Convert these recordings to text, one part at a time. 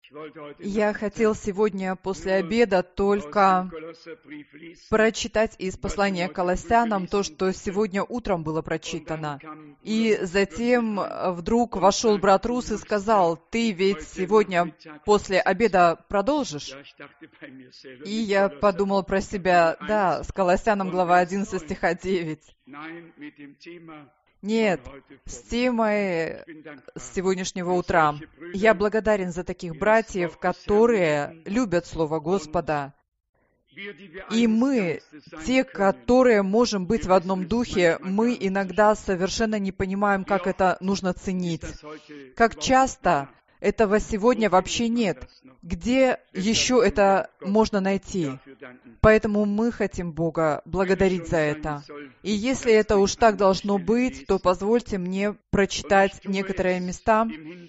Я хотел сегодня после обеда только прочитать из послания к Колоссянам то, что сегодня утром было прочитано. И затем вдруг вошел брат Рус и сказал: «Ты ведь сегодня после обеда продолжишь?» И я подумал про себя: да, с Колоссянам глава 11 стиха 9. Нет, с темой с сегодняшнего утра. Я благодарен за таких братьев, которые любят Слово Господа. И мы, те, которые можем быть в одном духе, мы иногда совершенно не понимаем, как это нужно ценить. Как часто этого сегодня вообще нет. Где еще это можно найти? Поэтому мы хотим Бога благодарить за это. И если это уж так должно быть, то позвольте мне прочитать некоторые места.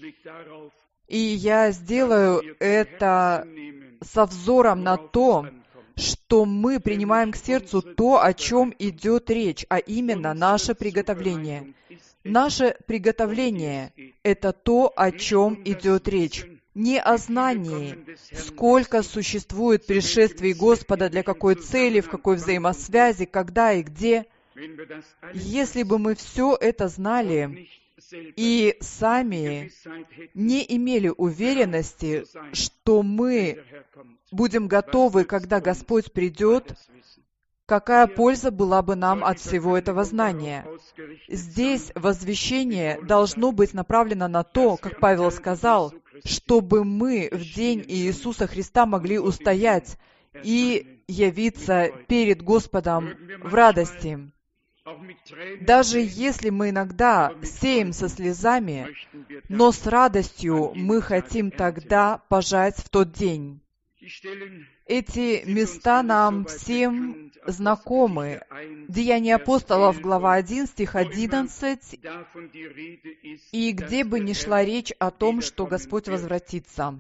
И я сделаю это со взором на то, что мы принимаем к сердцу то, о чем идет речь, а именно наше приготовление. Наше приготовление — это то, о чем идет речь. Не о знании, сколько существует пришествий Господа, для какой цели, в какой взаимосвязи, когда и где. Если бы мы все это знали и сами не имели уверенности, что мы будем готовы, когда Господь придет, какая польза была бы нам от всего этого знания? Здесь возвещение должно быть направлено на то, как Павел сказал, чтобы мы в день Иисуса Христа могли устоять и явиться перед Господом в радости. Даже если мы иногда сеем со слезами, но с радостью мы хотим тогда пожать в тот день. Эти места нам всем знакомы. Деяния апостолов, глава 1, стих 11, и где бы ни шла речь о том, что Господь возвратится.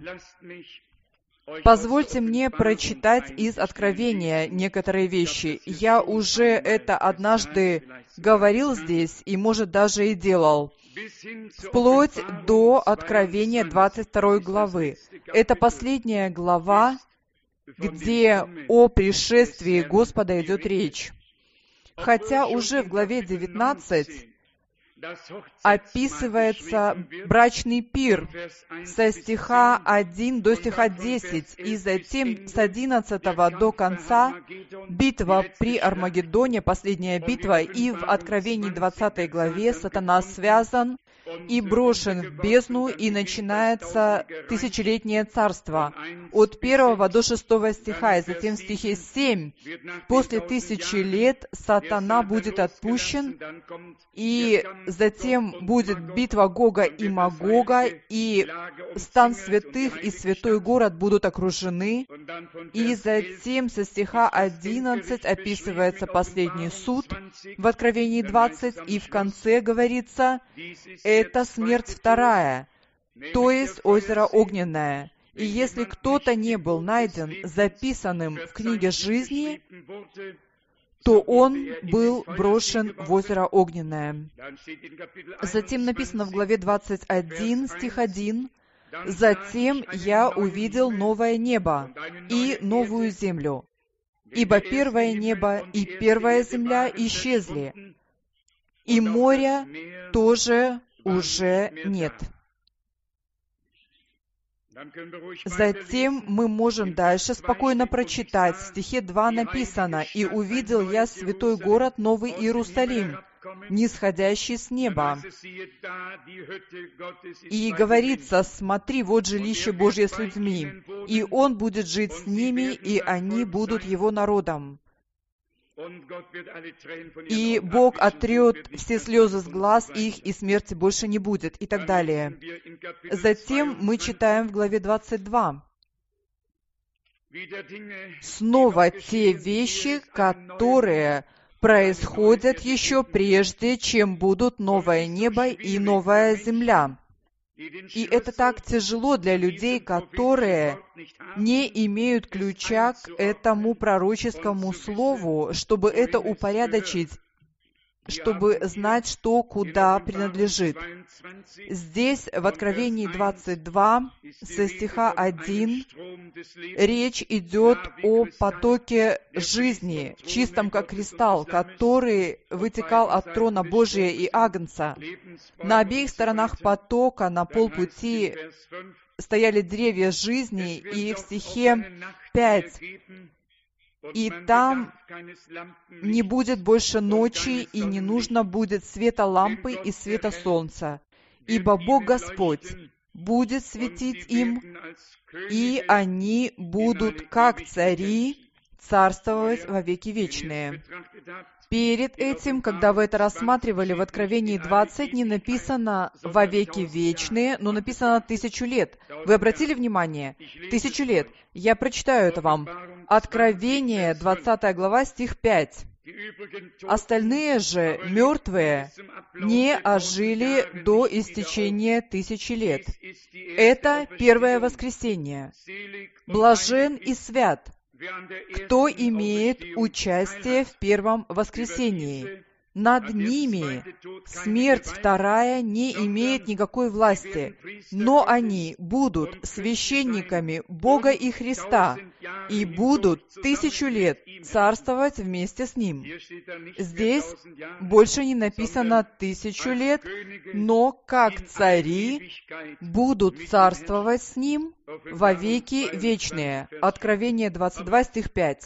Позвольте мне прочитать из Откровения некоторые вещи. Я уже это однажды говорил здесь, и, может, даже и делал. Вплоть до Откровения 22 главы. Это последняя глава, где о пришествии Господа идет речь. Хотя уже в главе 19 описывается брачный пир со стиха 1 до стиха 10, и затем с 11 до конца битва при Армагеддоне, последняя битва, и в Откровении 20 главе сатана связан и брошен в бездну, и начинается тысячелетнее царство. От 1 до 6 стиха, и затем в стихе 7, после 1000 лет сатана будет отпущен, и затем будет битва Гога и Магога, и стан святых и святой город будут окружены, и затем со стиха 11 описывается последний суд в Откровении 20, и в конце говорится, это смерть вторая, то есть озеро огненное. И если кто-то не был найден записанным в книге жизни, то он был брошен в озеро огненное. Затем написано в главе 21, стих 1, «Затем я увидел новое небо и новую землю, ибо первое небо и первая земля исчезли, и моря тоже уже нет». Затем мы можем дальше спокойно прочитать. В стихе 2 написано, «И увидел я святой город, Новый Иерусалим, нисходящий с неба». И говорится, «Смотри, вот жилище Божье с людьми, и Он будет жить с ними, и они будут Его народом. И Бог отрет все слезы с глаз их, и смерти больше не будет», и так далее. Затем мы читаем в главе 22. Снова те вещи, которые происходят еще прежде, чем будут новое небо и новая земля. И это так тяжело для людей, которые не имеют ключа к этому пророческому слову, чтобы это упорядочить чтобы знать, что куда принадлежит. Здесь, в Откровении 22, со стиха 1, речь идет о потоке жизни, чистом как кристалл, который вытекал от трона Божия и Агнца. На обеих сторонах потока, на полпути, стояли деревья жизни, и в стихе 5, «И там не будет больше ночи, и не нужно будет света лампы и света солнца, ибо Бог Господь будет светить им, и они будут, как цари, царствовать во веки вечные». Перед этим, когда вы это рассматривали в Откровении 20, не написано «во веки вечные», но написано 1000 лет. Вы обратили внимание? 1000 лет. Я прочитаю это вам. Откровение, 20 глава, стих 5. «Остальные же, мертвые, не ожили до истечения 1000 лет». Это первое воскресенье. «Блажен и свят, кто имеет участие в первом воскресении. Над ними смерть вторая не имеет никакой власти, но они будут священниками Бога и Христа и будут 1000 лет царствовать вместе с Ним». Здесь больше не написано 1000 лет, но как цари будут царствовать с Ним во веки вечные. Откровение 22, стих 5.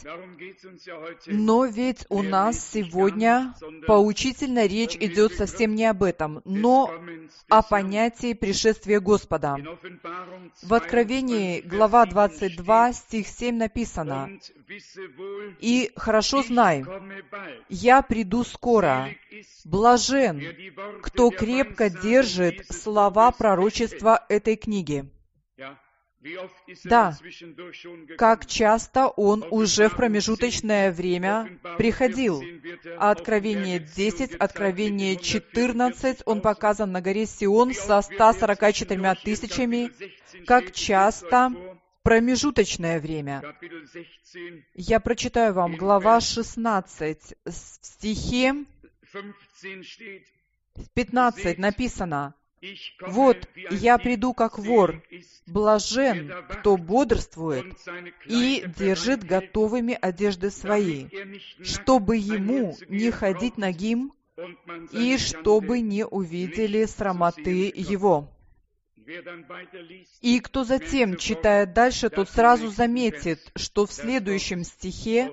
Но ведь у нас сегодня поучительная речь идет совсем не об этом, но о понятии пришествия Господа. В Откровении, глава 22, стих 7 написано: «И хорошо знай, я приду скоро. Блажен, кто крепко держит слова пророчества этой книги». Да, как часто он уже в промежуточное время приходил. Откровение 10, Откровение 14, он показан на горе Сион со 144 тысячами. Как часто промежуточное время. Я прочитаю вам глава 16, в стихе 15 написано: «Вот, я приду как вор, блажен, кто бодрствует и держит готовыми одежды свои, чтобы ему не ходить нагим, и чтобы не увидели срамоты его». И кто затем читает дальше, тот сразу заметит, что в следующем стихе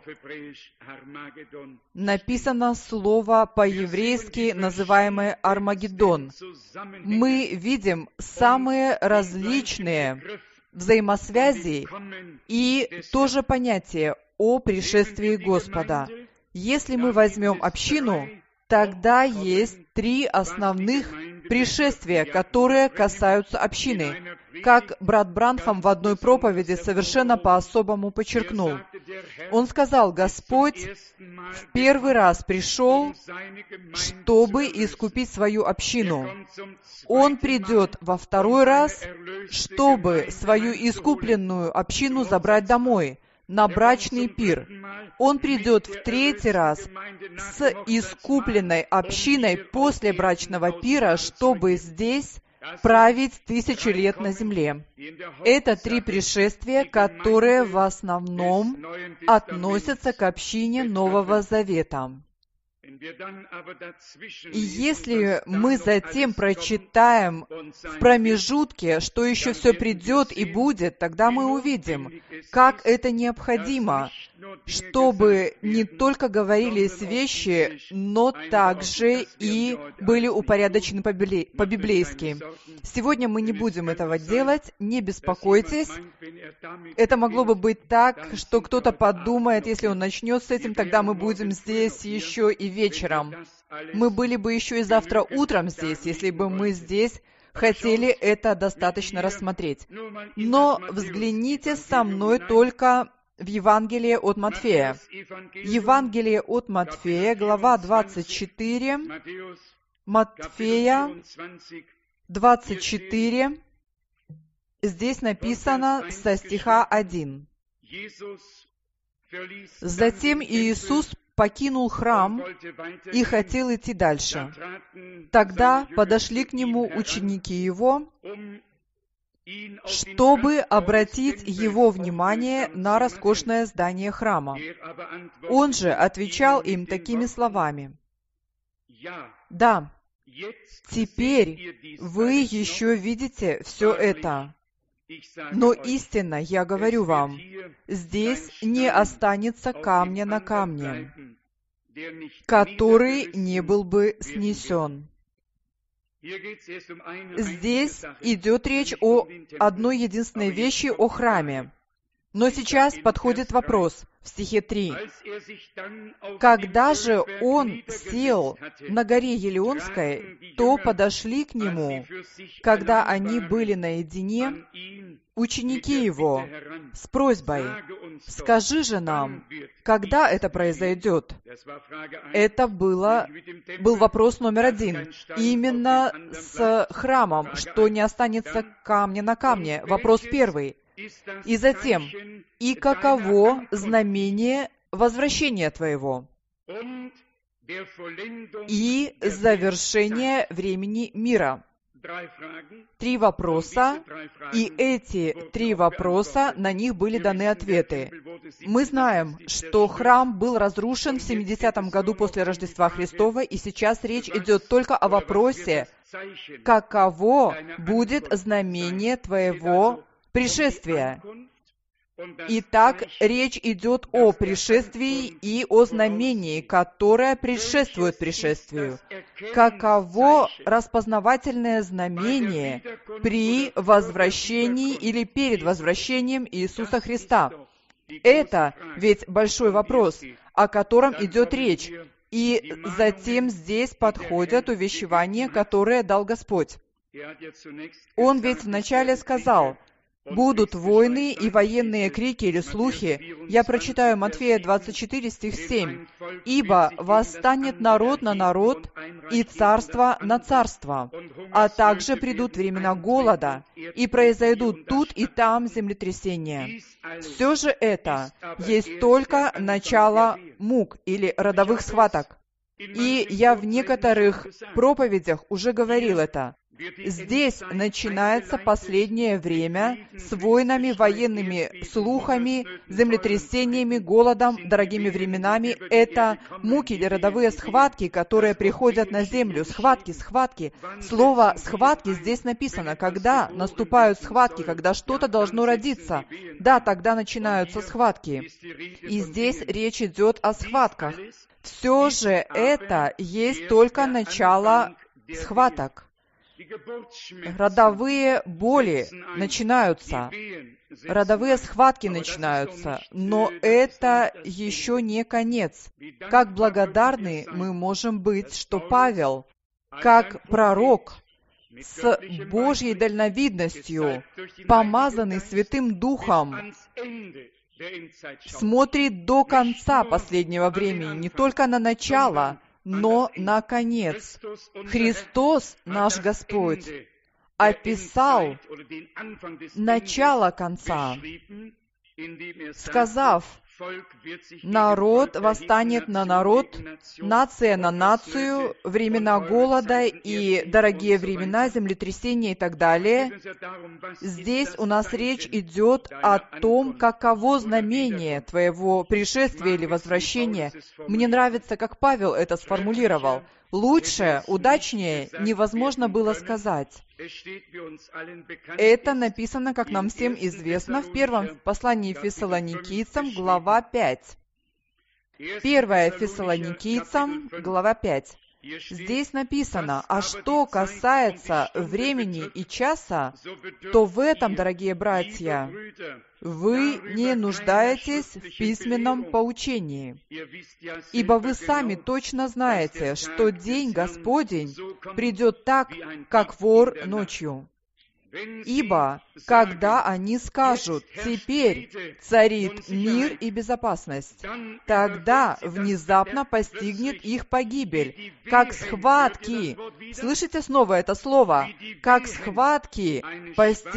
написано слово по-еврейски, называемое «Армагеддон». Мы видим самые различные взаимосвязи и тоже понятие о пришествии Господа. Если мы возьмем общину, тогда есть 3 основных пришествия, которые касаются общины, как брат Бранхам в одной проповеди совершенно по-особому подчеркнул. Он сказал: Господь в первый раз пришел, чтобы искупить свою общину. Он придет во второй раз, чтобы свою искупленную общину забрать домой, на брачный пир. Он придет в третий раз с искупленной общиной после брачного пира, чтобы здесь править 1000 лет на земле. Это 3 пришествия, которые в основном относятся к общине Нового Завета. И если мы затем прочитаем в промежутке, что еще все придет и будет, тогда мы увидим, как это необходимо, чтобы не только говорились вещи, но также и были упорядочены по-библейски. Сегодня мы не будем этого делать, не беспокойтесь. Это могло бы быть так, что кто-то подумает, если он начнет с этим, тогда мы будем здесь еще и вечером. Мы были бы еще и завтра утром здесь, если бы мы здесь хотели это достаточно рассмотреть. Но взгляните со мной только в Евангелие от Матфея. Евангелие от Матфея, глава 24, Матфея 24, здесь написано со стиха 1. «Затем Иисус покинул храм и хотел идти дальше. Тогда подошли к нему ученики его, чтобы обратить его внимание на роскошное здание храма. Он же отвечал им такими словами: «Да, теперь вы еще видите все это, но истинно я говорю вам, здесь не останется камня на камне, который не был бы снесен». Здесь идет речь о одной единственной вещи, о храме. Но сейчас подходит вопрос в стихе 3. «Когда же он сел на горе Елеонской, то подошли к нему, когда они были наедине, ученики его, с просьбой: скажи же нам, когда это произойдет?» Это был вопрос номер 1. Именно с храмом, что не останется камня на камне. Вопрос 1. И затем: «И каково знамение возвращения твоего?» И завершение времени мира. 3 вопроса, и эти 3 вопроса, на них были даны ответы. Мы знаем, что храм был разрушен в 70-м году после Рождества Христова, и сейчас речь идет только о вопросе: каково будет знамение твоего пришествия? Итак, речь идет о пришествии и о знамении, которое предшествует пришествию. Каково распознавательное знамение при возвращении или перед возвращением Иисуса Христа? Это ведь большой вопрос, о котором идет речь. И затем здесь подходят увещевания, которые дал Господь. Он ведь вначале сказал: «Будут войны и военные крики или слухи». Я прочитаю Матфея 24, стих 7. «Ибо восстанет народ на народ, и царство на царство, а также придут времена голода, и произойдут тут и там землетрясения». Все же это есть только начало мук или родовых схваток. И я в некоторых проповедях уже говорил это. Здесь начинается последнее время с войнами, военными слухами, землетрясениями, голодом, дорогими временами. Это муки или родовые схватки, которые приходят на землю. Схватки. Слово «схватки» здесь написано. Когда наступают схватки, когда что-то должно родиться. Да, тогда начинаются схватки. И здесь речь идет о схватках. Все же это есть только начало схваток. Родовые боли начинаются, родовые схватки начинаются, но это еще не конец. Как благодарны мы можем быть, что Павел, как пророк, с Божьей дальновидностью, помазанный Святым Духом, смотрит до конца последнего времени, не только на начало, но на конец. Христос, наш Господь, описал начало конца, сказав: «Народ восстанет на народ, нация на нацию, времена голода и дорогие времена, землетрясения и так далее». Здесь у нас речь идет о том, каково знамение твоего пришествия или возвращения. Мне нравится, как Павел это сформулировал. Лучше, удачнее невозможно было сказать. Это написано, как нам всем известно, в первом послании Фессалоникийцам, глава 5. 1 Фессалоникийцам, глава 5. Здесь написано: «А что касается времени и часа, то в этом, дорогие братья, вы не нуждаетесь в письменном поучении, ибо вы сами точно знаете, что день Господень придет так, как вор ночью. Ибо, когда они скажут: теперь царит мир и безопасность, тогда внезапно постигнет их погибель, как схватки». Слышите снова это слово? «Как схватки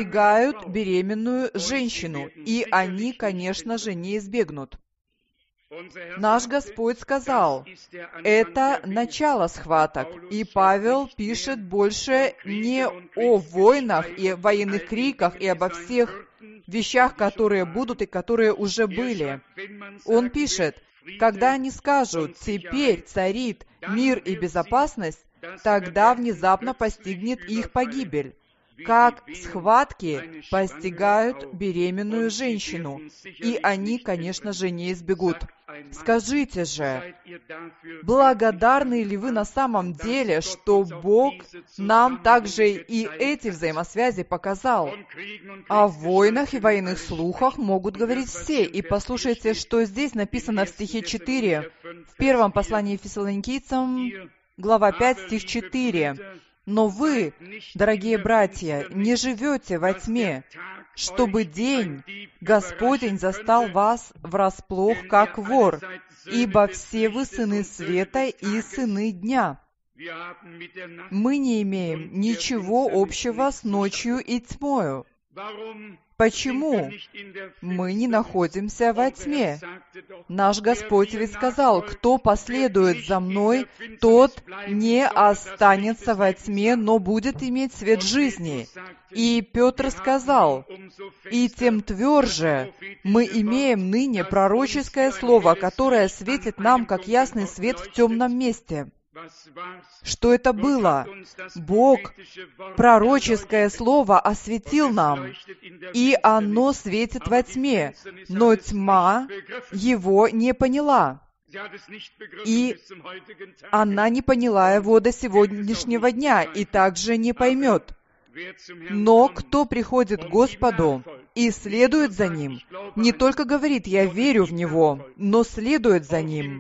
постигают беременную женщину», и они, конечно же, не избегнут. Наш Господь сказал, это начало схваток. И Павел пишет больше не о войнах и военных криках и обо всех вещах, которые будут и которые уже были. Он пишет, когда они скажут, теперь царит мир и безопасность, тогда внезапно постигнет их погибель, как схватки постигают беременную женщину, и они, конечно же, не избегут. Скажите же, благодарны ли вы на самом деле, что Бог нам также и эти взаимосвязи показал? О войнах и военных слухах могут говорить все. И послушайте, что здесь написано в стихе 4, в первом послании Фессалоникийцам, глава 5, стих 4. «Но вы, дорогие братья, не живете во тьме, чтобы день Господень застал вас врасплох, как вор, ибо все вы сыны света и сыны дня». Мы не имеем ничего общего с ночью и тьмою. Почему мы не находимся во тьме? Наш Господь ведь сказал, кто последует за мной, тот не останется во тьме, но будет иметь свет жизни. И Петр сказал, и тем тверже мы имеем ныне пророческое слово, которое светит нам, как ясный свет в темном месте. Что это было? Бог пророческое слово осветил нам, и оно светит во тьме, но тьма его не поняла. И она не поняла его до сегодняшнего дня, и также не поймет. Но кто приходит к Господу и следует за Ним, не только говорит «я верю в Него», но следует за Ним.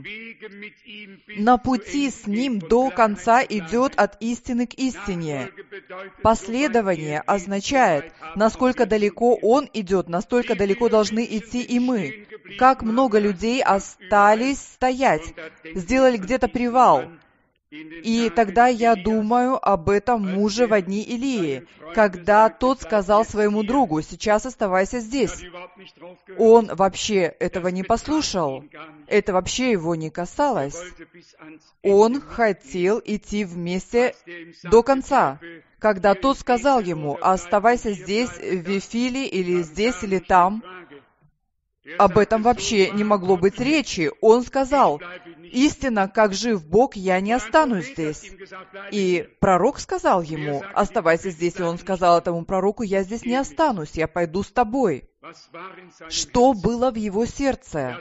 На пути с Ним до конца идет от истины к истине. Последование означает, насколько далеко Он идет, настолько далеко должны идти и мы. Как много людей остались стоять, сделали где-то привал. И тогда я думаю об этом муже во дни Илии, когда тот сказал своему другу, «Сейчас оставайся здесь». Он вообще этого не послушал, это вообще его не касалось. Он хотел идти вместе до конца. Когда тот сказал ему, «Оставайся здесь, в Вифиле, или здесь, или там», об этом вообще не могло быть речи. Он сказал, «Истинно, как жив Бог, я не останусь здесь». И пророк сказал ему, «Оставайся здесь». И он сказал этому пророку, «Я здесь не останусь, я пойду с тобой». Что было в его сердце?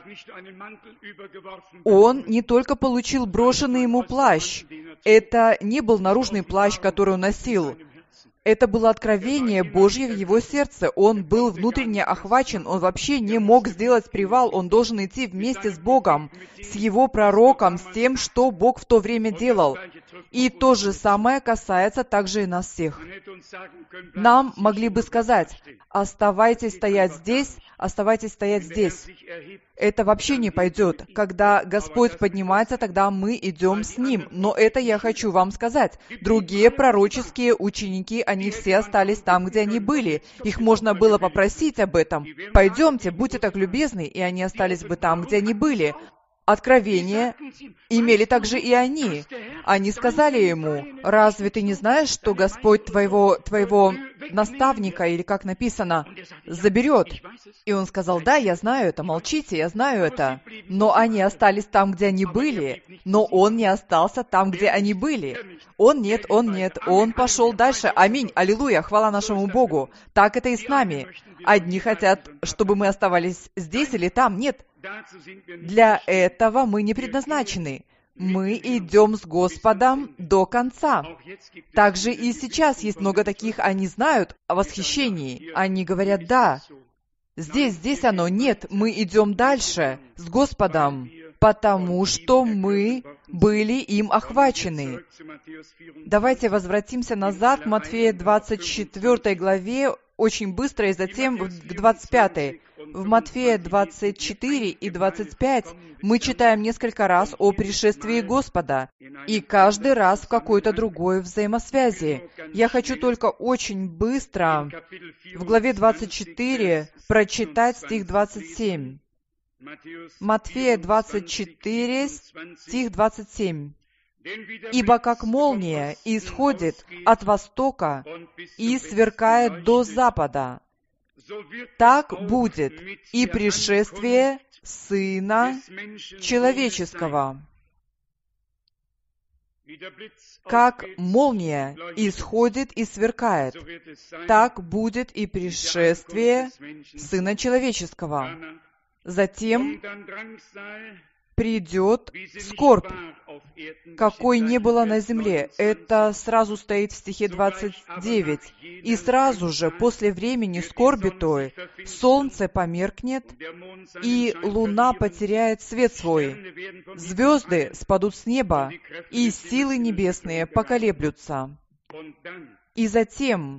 Он не только получил брошенный ему плащ. Это не был наружный плащ, который он носил. Это было откровение Божье в его сердце. Он был внутренне охвачен, он вообще не мог сделать привал, он должен идти вместе с Богом, с его пророком, с тем, что Бог в то время делал. И то же самое касается также и нас всех. Нам могли бы сказать, оставайтесь стоять здесь, оставайтесь стоять здесь. Это вообще не пойдет. Когда Господь поднимается, тогда мы идем с Ним. Но это я хочу вам сказать. Другие пророческие ученики, они все остались там, где они были. Их можно было попросить об этом. Пойдемте, будьте так любезны, и они остались бы там, где они были. Откровение имели также и они. Они сказали ему, «Разве ты не знаешь, что Господь твоего наставника, или как написано, заберет?» И он сказал, «Да, я знаю это, молчите, я знаю это». Но они остались там, где они были, но он не остался там, где они были. Он нет, он пошел дальше. Аминь, аллилуйя, хвала нашему Богу. Так это и с нами. Одни хотят, чтобы мы оставались здесь или там, нет. Для этого мы не предназначены. Мы идем с Господом до конца. Также и сейчас есть много таких, они знают о восхищении. Они говорят, да, здесь оно, нет, мы идем дальше с Господом, потому что мы были им охвачены. Давайте возвратимся назад к Матфея 24 главе, очень быстро, и затем к 25. В Матфея 24 и 25 мы читаем несколько раз о пришествии Господа, и каждый раз в какой-то другой взаимосвязи. Я хочу только очень быстро в главе 24 прочитать стих 27. Матфея 24, стих 27. «Ибо как молния исходит от востока и сверкает до запада, так будет и пришествие Сына Человеческого». Как молния исходит и сверкает, так будет и пришествие Сына Человеческого. Затем придет скорбь, какой не было на земле. Это сразу стоит в стихе 29. «И сразу же, после времени скорби той, солнце померкнет, и луна потеряет свет свой, звезды спадут с неба, и силы небесные поколеблются. И затем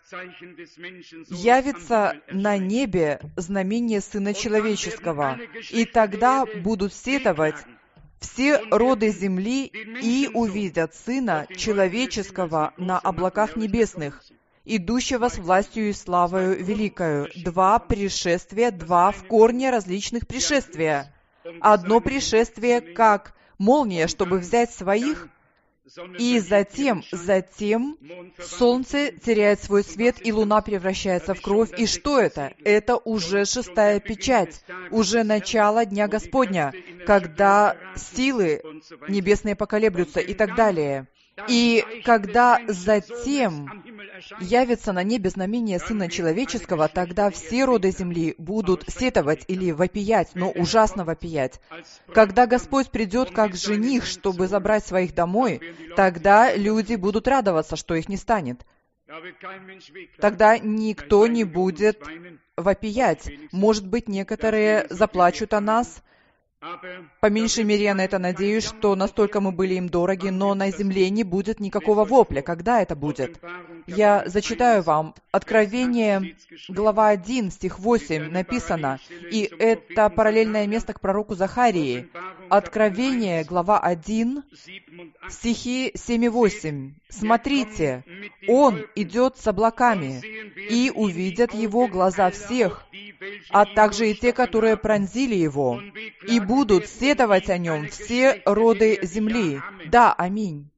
явится на небе знамение Сына Человеческого, и тогда будут сетовать все роды земли и увидят Сына Человеческого на облаках небесных, идущего с властью и славою великою». Два пришествия, два в корне различных пришествия. Одно пришествие как молния, чтобы взять своих, и затем солнце теряет свой свет, и луна превращается в кровь. И что это? Это уже шестая печать, уже начало Дня Господня, когда силы небесные поколеблются и так далее. И когда затем явится на небе знамение Сына Человеческого, тогда все роды земли будут сетовать или вопиять, но ужасно вопиять. Когда Господь придет как жених, чтобы забрать своих домой, тогда люди будут радоваться, что их не станет. Тогда никто не будет вопиять. Может быть, некоторые заплачут о нас. По меньшей мере, я на это надеюсь, что настолько мы были им дороги, но на земле не будет никакого вопля. Когда это будет? Я зачитаю вам. Откровение, глава 1, стих 8, написано, и это параллельное место к пророку Захарии. Откровение, глава 1, стихи 7 и 8. «Смотрите, Он идет с облаками, и увидят Его глаза всех, а также и те, которые пронзили Его, и будут сетовать о Нем все роды земли». Да, аминь.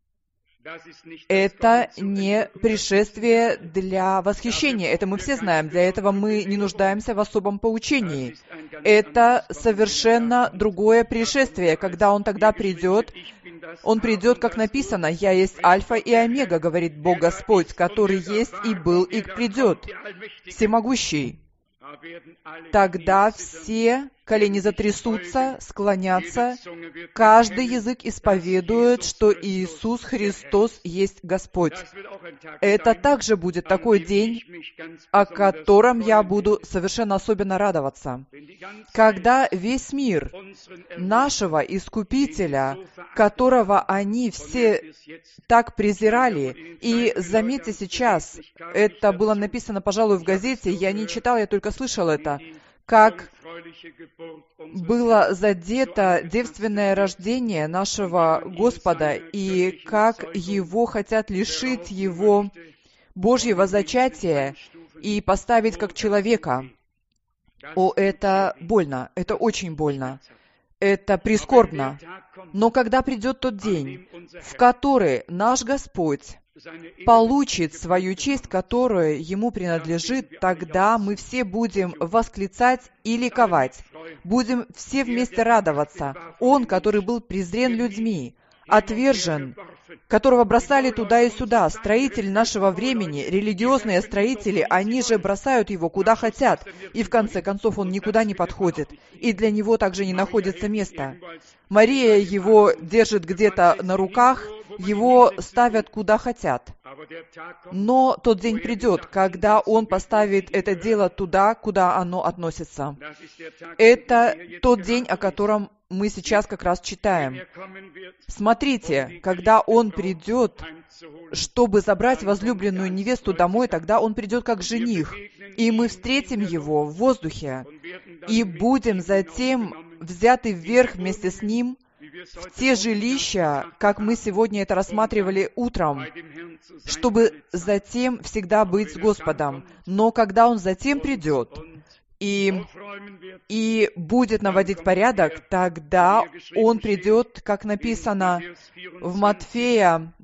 Это не пришествие для восхищения, это мы все знаем, для этого мы не нуждаемся в особом поучении. Это совершенно другое пришествие, когда Он тогда придет. Он придет, как написано, «Я есть Альфа и Омега», говорит Бог Господь, который есть и был и придет, всемогущий. Тогда все колени затрясутся, склонятся, каждый язык исповедует, что Иисус Христос есть Господь. Это также будет такой день, о котором я буду совершенно особенно радоваться. Когда весь мир нашего Искупителя, которого они все так презирали, и заметьте сейчас, это было написано, пожалуй, в газете, я не читал, я только слышал это, как было задето девственное рождение нашего Господа, и как Его хотят лишить Его Божьего зачатия и поставить как человека. О, это больно, это очень больно, это прискорбно. Но когда придет тот день, в который наш Господь получит свою честь, которая Ему принадлежит, тогда мы все будем восклицать и ликовать. Будем все вместе радоваться. Он, который был презрен людьми, отвержен, которого бросали туда и сюда, строители нашего времени, религиозные строители, они же бросают его куда хотят, и в конце концов он никуда не подходит, и для него также не находится места. Мария его держит где-то на руках, его ставят куда хотят. Но тот день придет, когда Он поставит это дело туда, куда оно относится. Это тот день, о котором мы сейчас как раз читаем. Смотрите, когда Он придет, чтобы забрать возлюбленную невесту домой, тогда Он придет как жених, и мы встретим Его в воздухе, и будем затем взяты вверх вместе с Ним в те жилища, как мы сегодня это рассматривали утром, чтобы затем всегда быть с Господом. Но когда Он затем придет, и будет наводить порядок, тогда Он придет, как написано в Матфея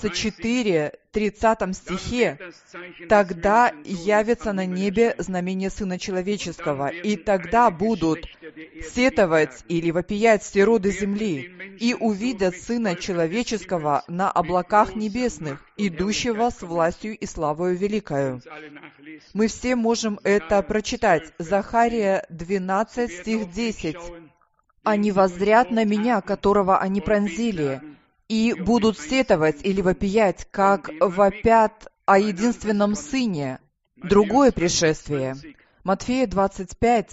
24, 30 стихе, «Тогда явится на небе знамение Сына Человеческого, и тогда будут сетовать или вопиять все роды земли, и увидят Сына Человеческого на облаках небесных, идущего с властью и славою великою». Мы все можем это прочитать. Захария 12, стих 10. «Они воззрят на Меня, которого они пронзили, и будут сетовать или вопиять, как вопят о единственном Сыне». Другое пришествие. Матфея 25,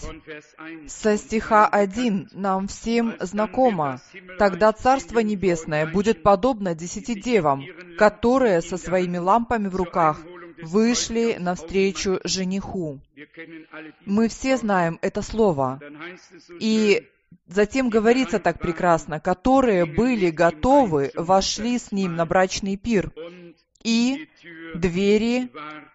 со стиха 1, нам всем знакомо. «Тогда Царство Небесное будет подобно 10 девам, которые со своими лампами в руках вышли навстречу жениху». Мы все знаем это слово. И затем говорится так прекрасно, «которые были готовы, вошли с ним на брачный пир, и двери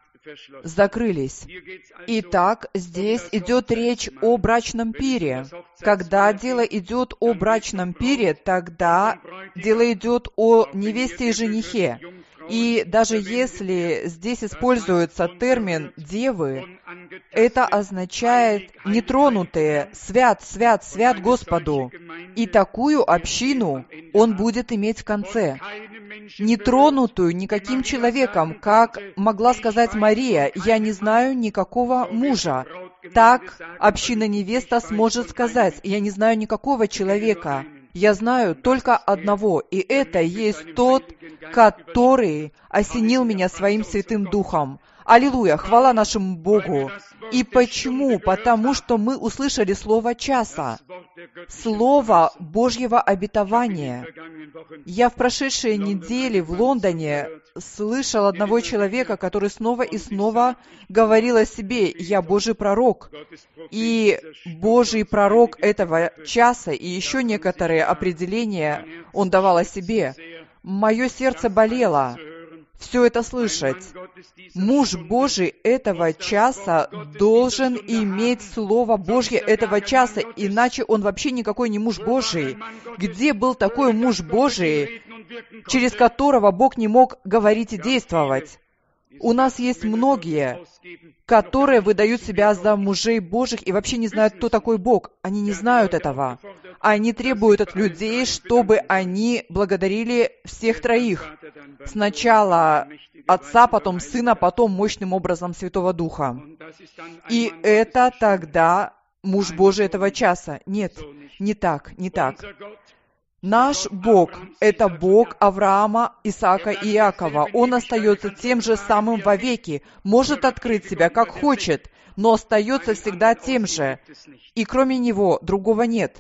закрылись». Итак, здесь идет речь о брачном пире. Когда дело идет о брачном пире, тогда дело идет о невесте и женихе. И даже если здесь используется термин «девы», это означает «нетронутые», «свят, свят, свят Господу». И такую общину Он будет иметь в конце. Нетронутую никаким человеком, как могла сказать Мария, «Я не знаю никакого мужа». Так община-невеста сможет сказать, «Я не знаю никакого человека». Я знаю только одного, и это есть тот, который осенил меня своим Святым Духом. Аллилуйя! Хвала нашему Богу! И почему? Потому что мы услышали слово часа, слово Божьего обетования. Я в прошедшей неделе в Лондоне слышал одного человека, который снова и снова говорил о себе: «Я Божий пророк». И Божий пророк этого часа, и еще некоторые определения он давал о себе. Мое сердце болело все это слышать. Муж Божий этого часа должен иметь Слово Божье этого часа, иначе он вообще никакой не муж Божий. Где был такой муж Божий, через которого Бог не мог говорить и действовать? У нас есть многие, которые выдают себя за мужей Божьих и вообще не знают, кто такой Бог. Они не знают этого. Они требуют от людей, чтобы они благодарили всех троих. Сначала Отца, потом Сына, потом мощным образом Святого Духа. И это тогда муж Божий этого часа. Нет, не так, не так. Наш Бог — это Бог Авраама, Исаака и Иакова. Он остается тем же самым вовеки, может открыть себя как хочет, но остается всегда тем же. И кроме Него другого нет.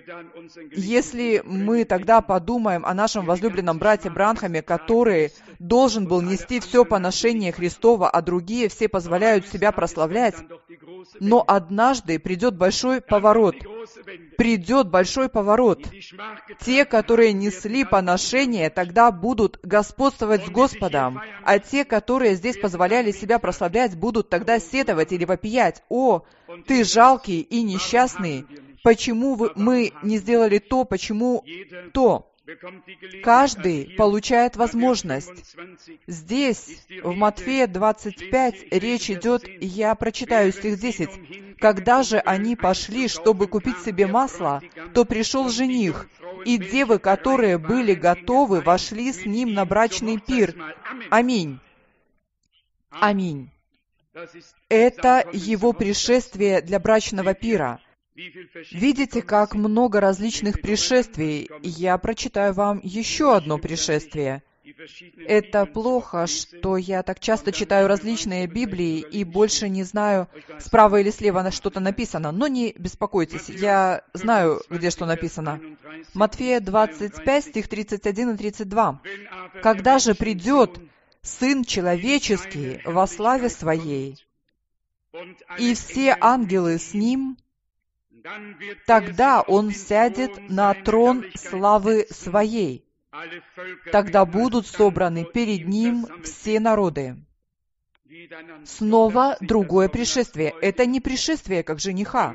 Если мы тогда подумаем о нашем возлюбленном брате Бранхаме, который должен был нести все поношение Христова, а другие все позволяют себя прославлять, но однажды придет большой поворот. Придет большой поворот. Те, которые несли поношение, тогда будут господствовать с Господом, а те, которые здесь позволяли себя прославлять, будут тогда сетовать или вопиять: «О, ты жалкий и несчастный! Почему мы не сделали то, почему то?» Каждый получает возможность. Здесь, в Матфея 25, речь идет, я прочитаю стих 10. «Когда же они пошли, чтобы купить себе масло, то пришел жених, и девы, которые были готовы, вошли с ним на брачный пир». Аминь. Аминь. Это его пришествие для брачного пира. Видите, как много различных пришествий. Я прочитаю вам еще одно пришествие. Это плохо, что я так часто читаю различные Библии и больше не знаю, справа или слева на что-то написано. Но не беспокойтесь, я знаю, где что написано. Матфея 25, стих 31 и 32. «Когда же придет Сын Человеческий во славе Своей, и все ангелы с Ним, тогда Он сядет на трон славы Своей. Тогда будут собраны перед Ним все народы». снова другое пришествие. Это не пришествие как жениха.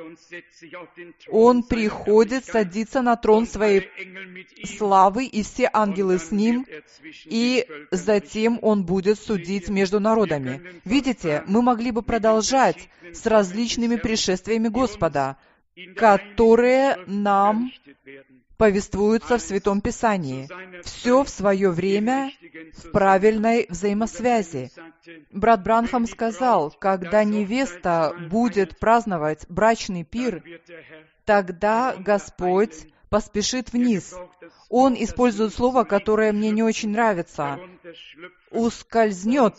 Он приходит, садится на трон своей славы, и все ангелы с ним, и затем он будет судить между народами. Видите, мы могли бы продолжать с различными пришествиями Господа, которые нам повествуются в Святом Писании. Все в свое время в правильной взаимосвязи. Брат Бранхам сказал, когда невеста будет праздновать брачный пир, тогда Господь поспешит вниз. Он использует слово, которое мне не очень нравится. Ускользнет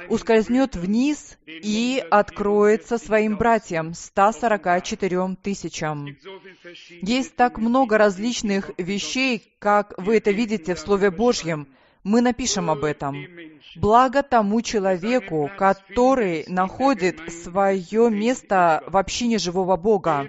вниз и откроется своим братьям, 144 тысячам. Есть так много различных вещей, как вы это видите в Слове Божьем. Мы напишем об этом. Благо тому человеку, который находит свое место в общине живого Бога,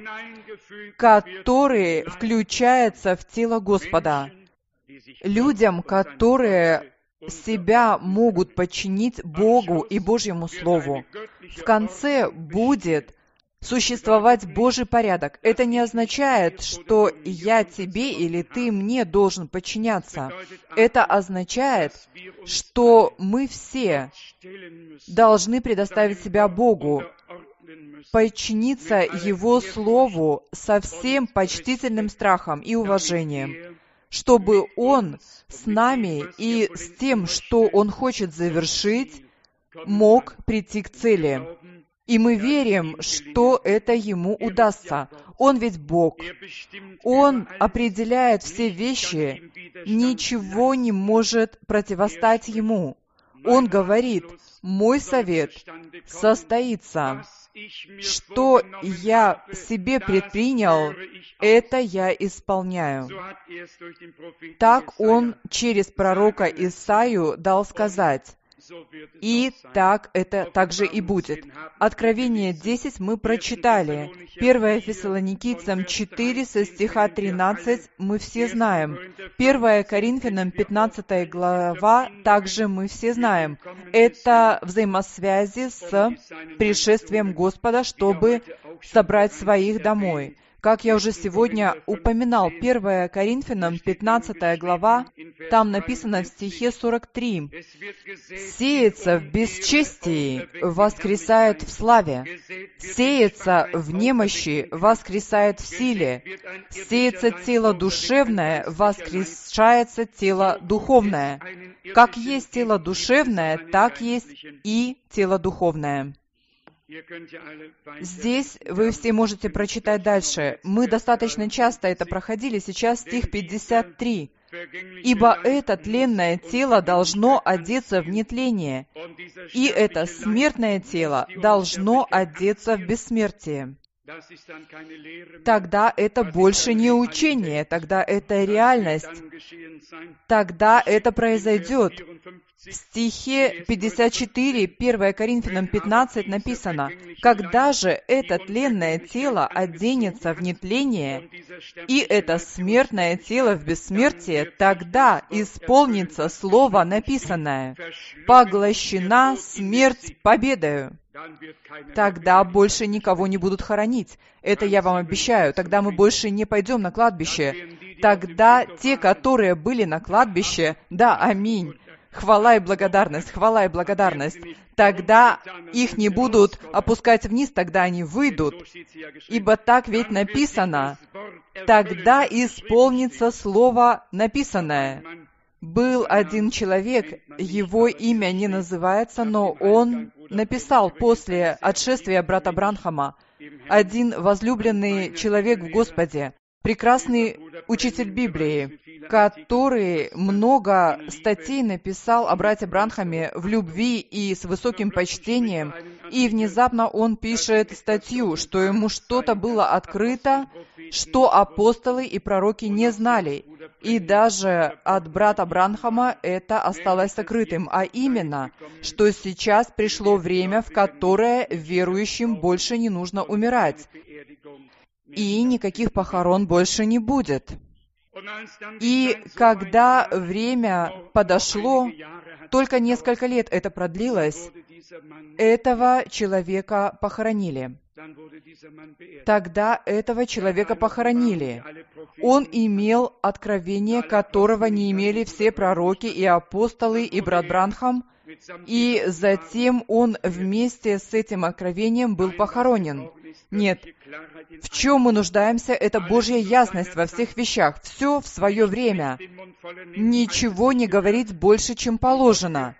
который включается в тело Господа. Людям, которые себя могут подчинить Богу и Божьему Слову. В конце будет существовать Божий порядок. Это не означает, что я тебе или ты мне должен подчиняться. Это означает, что мы все должны предоставить себя Богу, подчиниться Его Слову со всем почтительным страхом и уважением, чтобы Он с нами и с тем, что Он хочет завершить, мог прийти к цели. И мы верим, что это Ему удастся. Он ведь Бог. Он определяет все вещи, ничего не может противостать Ему. Он говорит, мой совет состоится. Что я себе предпринял, это я исполняю. Так Он через пророка Исаию дал сказать. И так это также и будет. Откровение 10 мы прочитали. 1 Фессалоникийцам 4 со стиха 13 мы все знаем. 1 Коринфянам 15 глава также мы все знаем. Это взаимосвязи с пришествием Господа, чтобы собрать своих домой. Как я уже сегодня упоминал, 1 Коринфянам 15 глава, там написано в стихе 43. «Сеется в бесчестии, воскресает в славе. Сеется в немощи, воскресает в силе. Сеется тело душевное, воскрешается тело духовное». Как есть тело душевное, так есть и тело духовное. Здесь вы все можете прочитать дальше. Мы достаточно часто это проходили. Сейчас стих 53. «Ибо это тленное тело должно одеться в нетление, и это смертное тело должно одеться в бессмертие». Тогда это больше не учение, тогда это реальность. Тогда это произойдет. В стихе 54, 1 Коринфянам 15 написано, «Когда же это тленное тело оденется в нетление, и это смертное тело в бессмертие, тогда исполнится слово написанное: поглощена смерть победою». Тогда больше никого не будут хоронить. Это я вам обещаю. Тогда мы больше не пойдем на кладбище. Тогда те, которые были на кладбище, да, аминь, хвала и благодарность, хвала и благодарность. Тогда их не будут опускать вниз, тогда они выйдут. Ибо так ведь написано. Тогда исполнится слово написанное. Был один человек, его имя не называется, но он написал после отшествия брата Бранхама, один возлюбленный человек в Господе, прекрасный учитель Библии, который много статей написал о брате Бранхаме в любви и с высоким почтением, и внезапно он пишет статью, что ему что-то было открыто, что апостолы и пророки не знали, и даже от брата Бранхама это осталось сокрытым, а именно, что сейчас пришло время, в которое верующим больше не нужно умирать, и никаких похорон больше не будет. И когда время подошло, только несколько лет это продлилось, этого человека похоронили. Тогда этого человека похоронили. Он имел откровение, которого не имели все пророки и апостолы, и брат Бранхам, и затем он вместе с этим откровением был похоронен. Нет, в чем мы нуждаемся, это Божья ясность во всех вещах, все в свое время. Ничего не говорить больше, чем положено.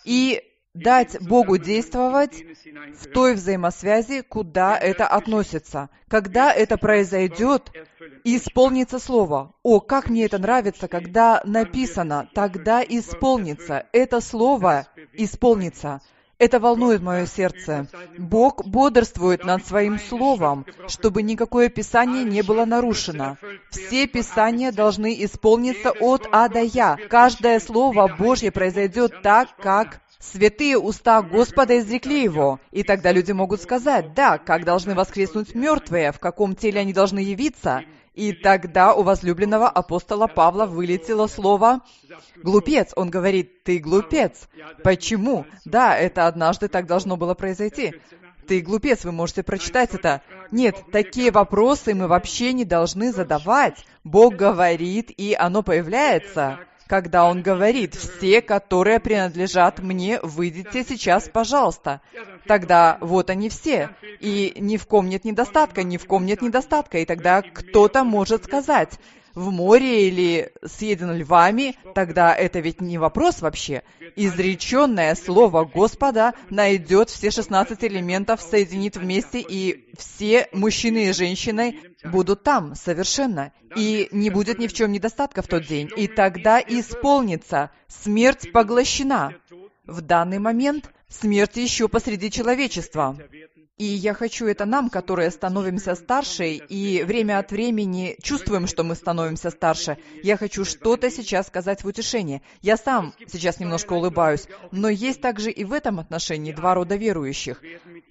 И дать Богу действовать в той взаимосвязи, куда это относится. Когда это произойдет, исполнится Слово. О, как мне это нравится, когда написано, тогда исполнится. Это Слово исполнится. Это волнует мое сердце. Бог бодрствует над Своим Словом, чтобы никакое Писание не было нарушено. Все Писания должны исполниться от А до Я. Каждое Слово Божье произойдет так, как святые уста Господа изрекли его. И тогда люди могут сказать, да, как должны воскреснуть мертвые, в каком теле они должны явиться. И тогда у возлюбленного апостола Павла вылетело слово «глупец». Он говорит, ты глупец. Почему? Да, это однажды так должно было произойти. Ты глупец, вы можете прочитать это. Нет, такие вопросы мы вообще не должны задавать. Бог говорит, и оно появляется. Когда Он говорит, все, которые принадлежат мне, выйдите сейчас, пожалуйста. Тогда вот они все. И ни в ком нет недостатка, ни в ком нет недостатка. И тогда кто-то может сказать, в море или съеден львами, тогда это ведь не вопрос вообще. Изреченное слово Господа найдет все 16 элементов, соединит вместе, и все мужчины и женщины будут там совершенно. И не будет ни в чем недостатка в тот день. И тогда исполнится. Смерть поглощена. В данный момент смерть еще посреди человечества. И я хочу это нам, которые становимся старше, и время от времени чувствуем, что мы становимся старше. Я хочу что-то сейчас сказать в утешение. Я сам сейчас немножко улыбаюсь, но есть также и в этом отношении два рода верующих.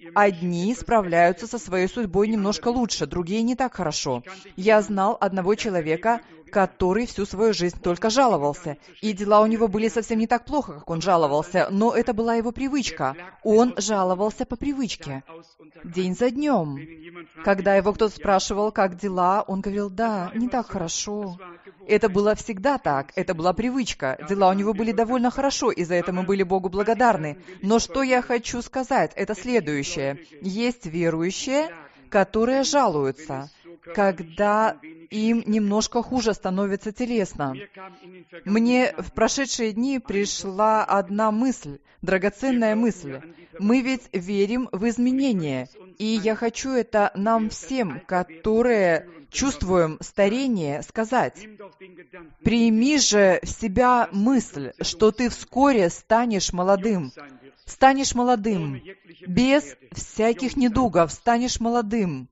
Одни справляются со своей судьбой немножко лучше, другие не так хорошо. Я знал одного человека, который всю свою жизнь только жаловался. И дела у него были совсем не так плохо, как он жаловался, но это была его привычка. Он жаловался по привычке. День за днем. Когда его кто-то спрашивал, как дела, он говорил, да, не так хорошо. Это было всегда так, это была привычка. Дела у него были довольно хорошо, и за это мы были Богу благодарны. Но что я хочу сказать, это следующее. Есть верующие, которые жалуются, когда им немножко хуже становится телесно. Мне в прошедшие дни пришла одна мысль, драгоценная мысль. Мы ведь верим в изменения, и я хочу это нам всем, которые чувствуем старение, сказать. Прими же в себя мысль, что ты вскоре станешь молодым. Станешь молодым. Без всяких недугов станешь молодым.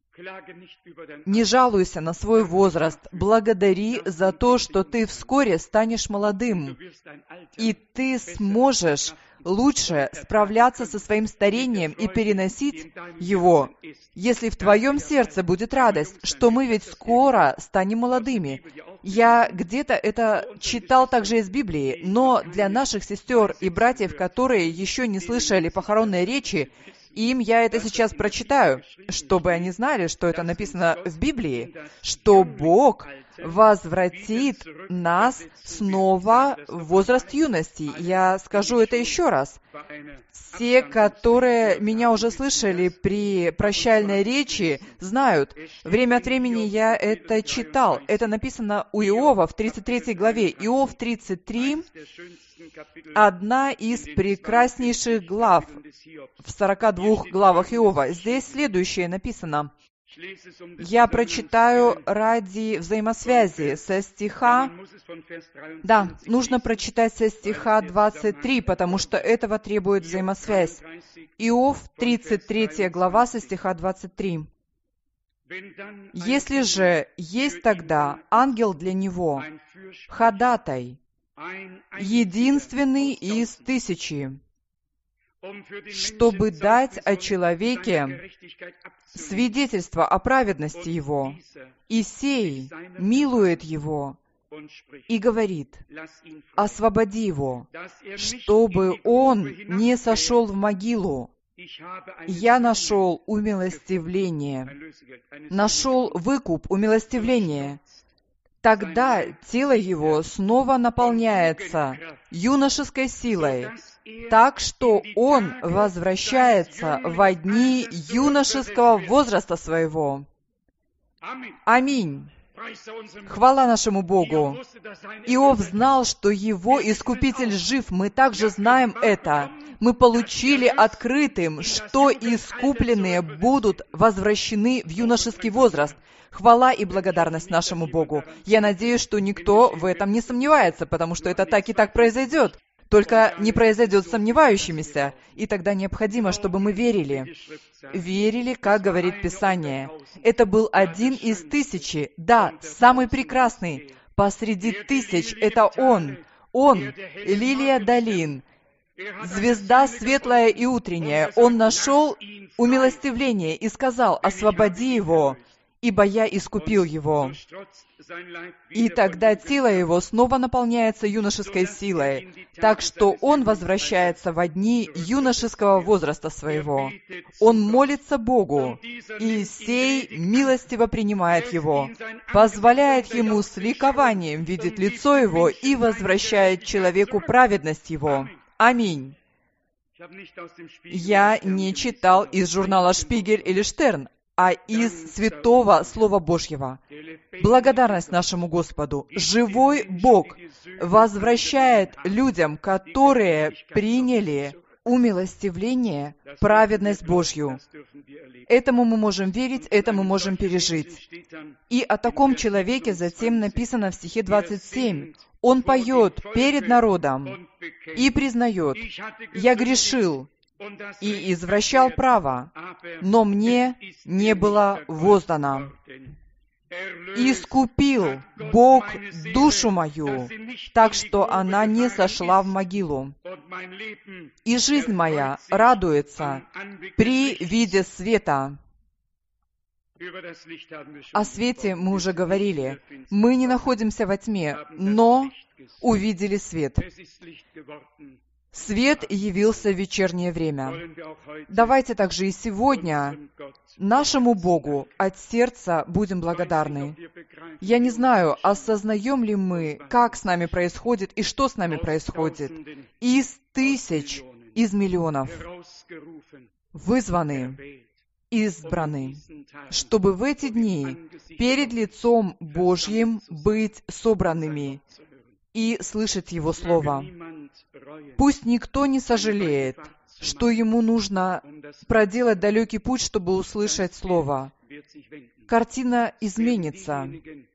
Не жалуйся на свой возраст, благодари за то, что ты вскоре станешь молодым, и ты сможешь лучше справляться со своим старением и переносить его, если в твоем сердце будет радость, что мы ведь скоро станем молодыми. Я где-то это читал также из Библии, но для наших сестер и братьев, которые еще не слышали похоронной речи, им я это сейчас прочитаю, чтобы они знали, что это написано в Библии, что Бог возвратит нас снова в возраст юности. Я скажу это еще раз. Все, которые меня уже слышали при прощальной речи, знают, время от времени я это читал. Это написано у Иова в 33 главе. Иов 33 — одна из прекраснейших глав в 42 главах Иова. Здесь следующее написано. Я прочитаю ради взаимосвязи со стиха... Да, нужно прочитать со стиха 23, потому что этого требует взаимосвязь. Иов, 33 глава, со стиха 23. «Если же есть тогда ангел для него, ходатай, единственный из 1000, чтобы дать о человеке свидетельство о праведности его. И сей милует его и говорит: освободи его, чтобы он не сошел в могилу. Я нашел умилостивление, нашел выкуп, умилостивление. Тогда тело его снова наполняется юношеской силой, так что он возвращается во дни юношеского возраста своего. Аминь. Хвала нашему Богу. Иов знал, что его Искупитель жив. Мы также знаем это. Мы получили открытым, что искупленные будут возвращены в юношеский возраст. Хвала и благодарность нашему Богу. Я надеюсь, что никто в этом не сомневается, потому что это так и так произойдет. Только не произойдет с сомневающимися. И тогда необходимо, чтобы мы верили. Верили, как говорит Писание. Это был один из тысячи. Да, самый прекрасный. Посреди тысяч это Он. Он, лилия долин, звезда светлая и утренняя. Он нашел умилостивление и сказал: освободи его, ибо я искупил его. И тогда тело его снова наполняется юношеской силой, так что он возвращается во дни юношеского возраста своего. Он молится Богу, и сей милостиво принимает его, позволяет ему с ликованием видеть лицо его и возвращает человеку праведность его. Аминь. Я не читал из журнала «Шпигель» или «Штерн», а из Святого Слова Божьего. Благодарность нашему Господу. Живой Бог возвращает людям, которые приняли умилостивление, праведность Божью. Этому мы можем верить, это мы можем пережить. И о таком человеке затем написано в стихе 27. Он поет перед народом и признает: «Я грешил и извращал право, но мне не было воздано. Искупил Бог душу мою, так что она не сошла в могилу. И жизнь моя радуется при виде света». О свете мы уже говорили. Мы не находимся во тьме, но увидели свет. Свет явился в вечернее время. Давайте также и сегодня нашему Богу от сердца будем благодарны. Я не знаю, осознаем ли мы, как с нами происходит и что с нами происходит. Из тысяч, из миллионов вызваны, избраны, чтобы в эти дни перед лицом Божьим быть собранными и слышать Его Слово. Пусть никто не сожалеет, что ему нужно проделать далекий путь, чтобы услышать Слово. Картина изменится.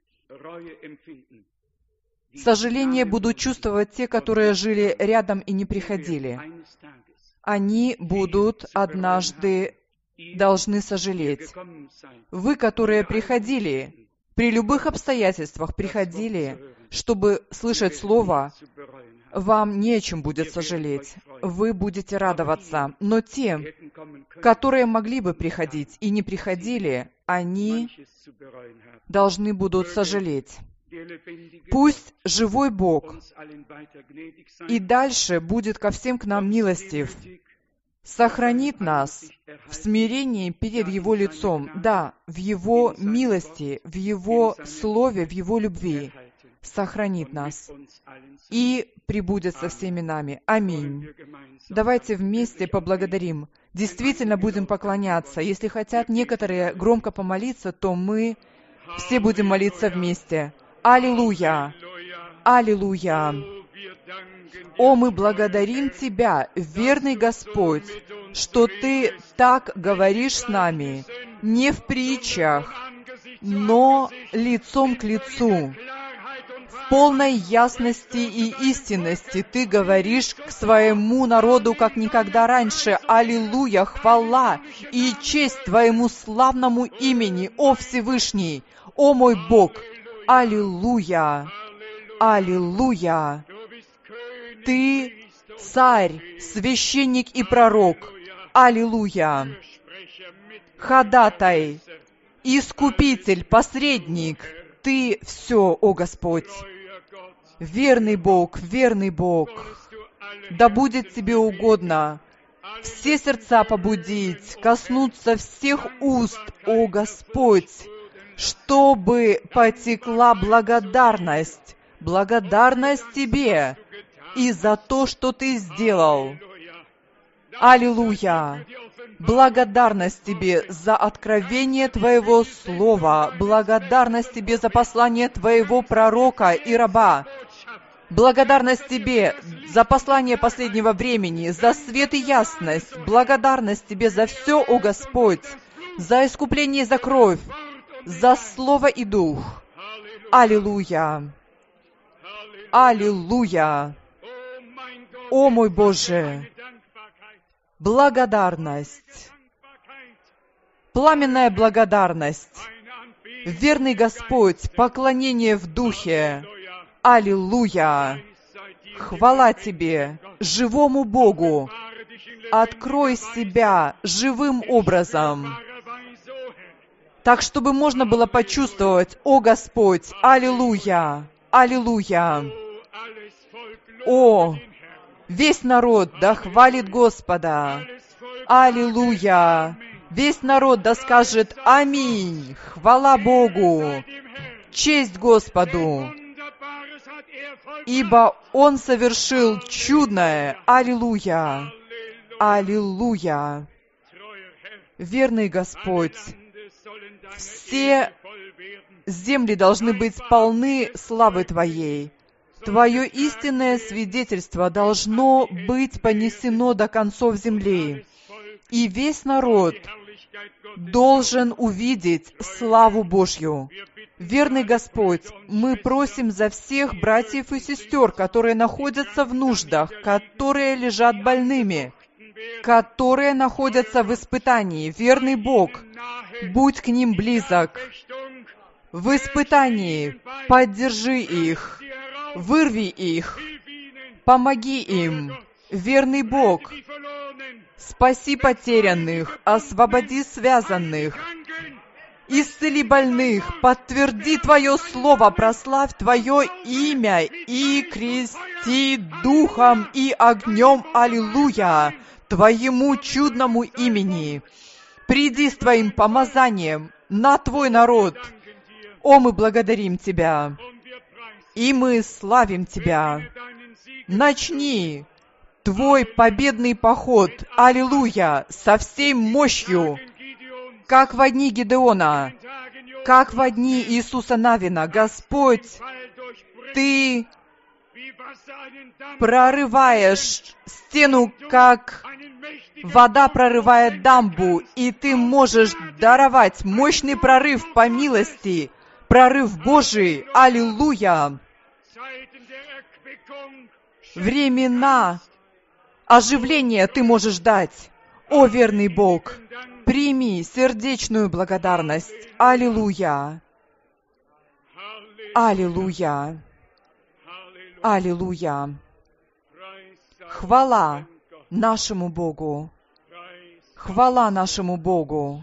Сожаление будут чувствовать те, которые жили рядом и не приходили. Они будут однажды должны сожалеть. Вы, которые приходили, при любых обстоятельствах приходили, чтобы слышать Слово, вам не о чем будет сожалеть. Вы будете радоваться. Но те, которые могли бы приходить и не приходили, они должны будут сожалеть. Пусть живой Бог и дальше будет ко всем к нам милостив, сохранит нас в смирении перед Его лицом, да, в Его милости, в Его Слове, в Его любви, сохранит нас и пребудет со всеми нами. Аминь. Давайте вместе поблагодарим. Действительно будем поклоняться. Если хотят некоторые громко помолиться, то мы все будем молиться вместе. Аллилуйя! Аллилуйя! О, мы благодарим Тебя, верный Господь, что Ты так говоришь с нами, не в притчах, но лицом к лицу. В полной ясности и истинности Ты говоришь к своему народу, как никогда раньше. Аллилуйя, хвала и честь Твоему славному имени, о Всевышний, о мой Бог. Аллилуйя, аллилуйя. Ты Царь, священник и пророк. Аллилуйя! Ходатай, искупитель, посредник. Ты все, о Господь. Верный Бог, верный Бог. Да будет Тебе угодно все сердца побудить, коснуться всех уст, о Господь, чтобы потекла благодарность, благодарность Тебе и за то, что Ты сделал. Аллилуйя! Благодарность Тебе за откровение Твоего Слова, благодарность Тебе за послание Твоего пророка и раба, благодарность Тебе за послание последнего времени, за свет и ясность, благодарность Тебе за все, о Господь, за искупление и за кровь, за Слово и Дух. Аллилуйя! Аллилуйя! О мой Боже! Благодарность, пламенная благодарность, верный Господь, поклонение в духе. Аллилуйя! Хвала Тебе, живому Богу! Открой себя живым образом, так, чтобы можно было почувствовать, о Господь, аллилуйя! Аллилуйя! О, весь народ да хвалит Господа! Аллилуйя! Весь народ да скажет аминь! Хвала Богу! Честь Господу! Ибо Он совершил чудное! Аллилуйя! Аллилуйя! Верный Господь! Все земли должны быть полны славы Твоей. Твое истинное свидетельство должно быть понесено до концов земли. И весь народ должен увидеть славу Божью. Верный Господь, мы просим за всех братьев и сестер, которые находятся в нуждах, которые лежат больными, которые находятся в испытании. Верный Бог, будь к ним близок. В испытании поддержи их, вырви их, помоги им. Верный Бог, спаси потерянных, освободи связанных, исцели больных, подтверди Твое Слово, прославь Твое имя и крести Духом и огнем, аллилуйя, Твоему чудному имени. Приди с Твоим помазанием на Твой народ. О, мы благодарим Тебя, и мы славим Тебя. Начни Твой победный поход, аллилуйя, со всей мощью, как в дни Гедеона, как в дни Иисуса Навина. Господь, Ты прорываешь стену, как вода прорывает дамбу, и Ты можешь даровать мощный прорыв по милости, прорыв Божий, аллилуйя. Времена оживления Ты можешь дать. О, верный Бог, прими сердечную благодарность. Аллилуйя! Аллилуйя! Аллилуйя! Хвала нашему Богу! Хвала нашему Богу!